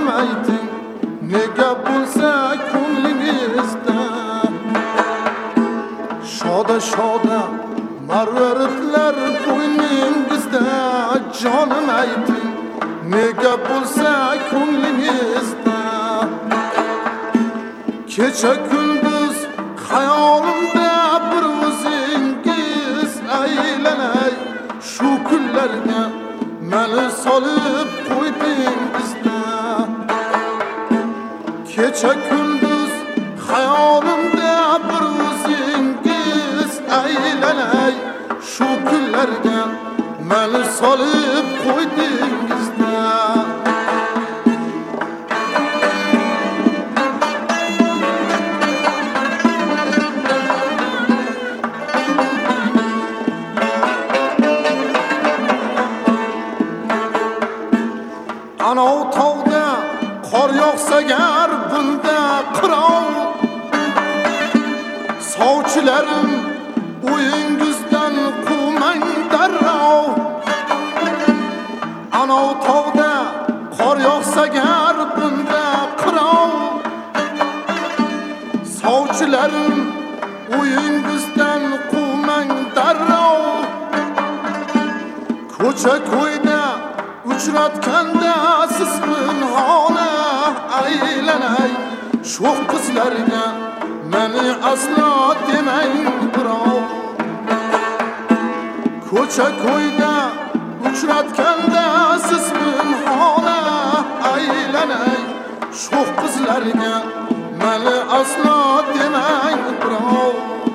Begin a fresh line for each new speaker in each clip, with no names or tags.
jonim ayting, nega bo'lsa ko'nglingizda shoda shoda marvaritlar bo'yningizda, jonim ayting, nega bo'lsa ko'nglingizda kecha kunduz xayolimda bir o'zingiz aylanay, shu kunlarga meni solib qo'ydingizda. Kecha kunduz xayolimda bir o'zingiz aylanay, shu kunlarga meni solib qo'ydingizda. Anov tog'da qor yog'sa gar bunda qirov, sovchilarim o'yingizdan quvmang darrov. Anov tog'da qor yog'sa gar bunda qirov, sovchilarim o'yingizdan quvmang darrov. Ko'cha ko'yda uchratganda siz pinhona aylanay, sho'x qizlarga meni aslo demang birov. Ko'cha ko'yda uchratganda siz pinhona aylanay, sho'x qizlarga meni aslo demang birov.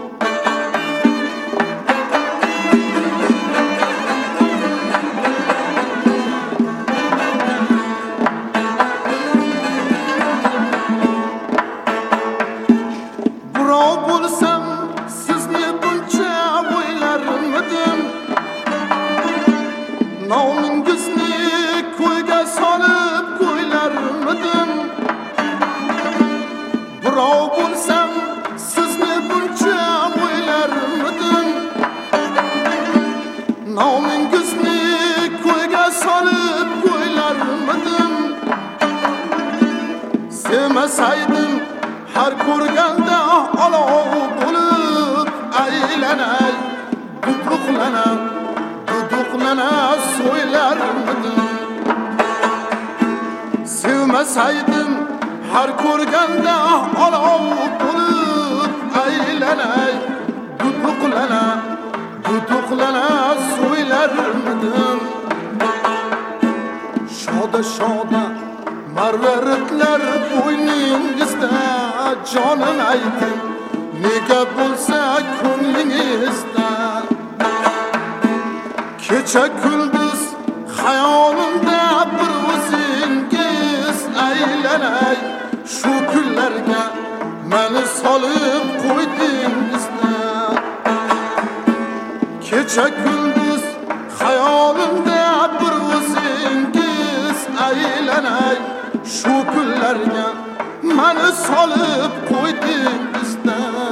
Bo'lsam sizni buncha o'ylarmidim, nomingizni ko'yga solib qo'ylarmidim. Birov bo'lsam sizni buncha o'ylarmidim, nomingizni ko'yga solib qo'ylarmidim. Sevmasaydim har ko'rganda olov bo'lib aylanay, duduqlana so'ylarmidim. Sevmasaydim har ko'rganda olov bo'lib aylanay, duduqlana so'ylarmidim. Shoda shoda marvaritlar bo'yningizda, jonim ayting, nega bo'lsa ko'nglingizda kecha kunduz xayolimda bir o'zingiz aylanay, shu kunlarga meni solib qo'ydingizda. Kecha kunduz xayolimda bir o'zingiz aylanay, shu kunlarga meni solib qo'ydingizda.